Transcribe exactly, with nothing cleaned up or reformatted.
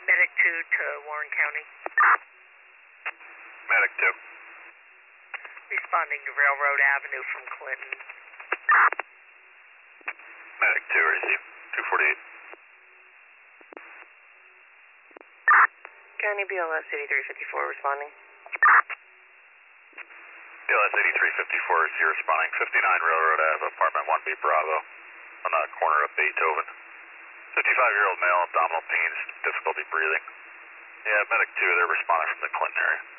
Medic two to Warren County. Medic two. Responding to Railroad Avenue from Clinton. Medic two, receive. two forty-eight. County B L S eighty-three fifty-four responding. B L S eighty-three fifty-four is here responding. fifty-nine Railroad Ave, apartment one B Bravo, on the corner of Beethoven. fifty-five-year-old male, abdominal pains, difficulty breathing. Yeah, Medic two, they're responding from the Clinton area.